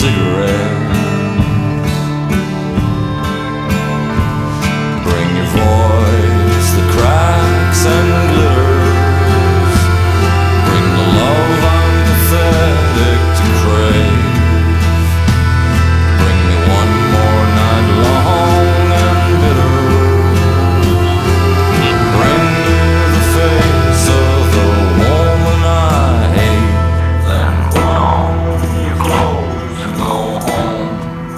cigarette. Bring your voice that cracks and glitters. Bring the love I'm pathetic to crave. Bring me one more night long and bitter. Bring me the face of the woman I hate. Then put on your clothes and go home.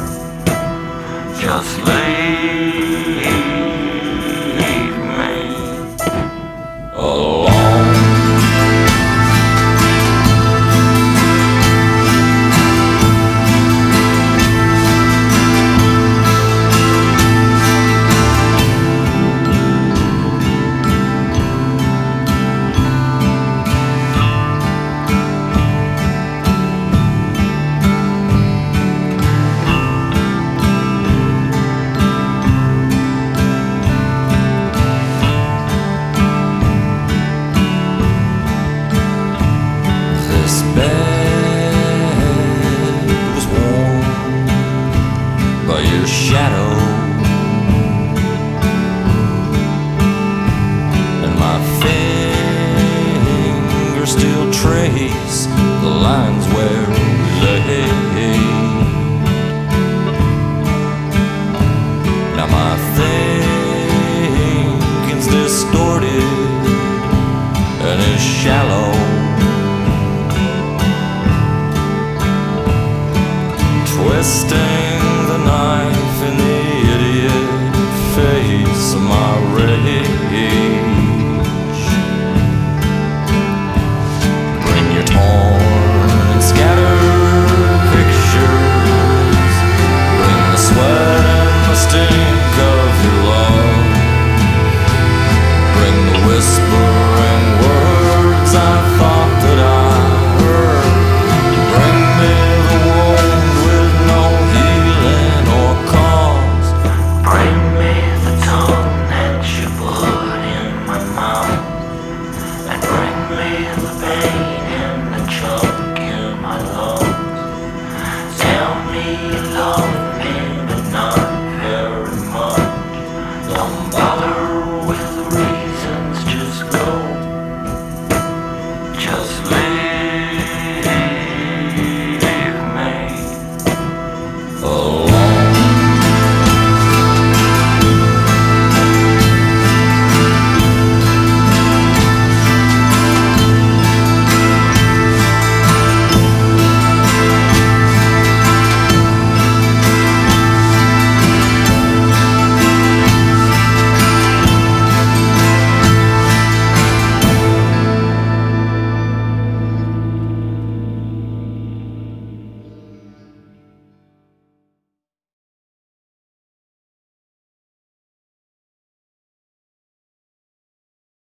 Just leave me alone. This bed was warm by your shadow, and my fingers still trace the lines where we laid. Now my thinking's distorted and is shallow. Twisting the knife in the idiot face of my rage.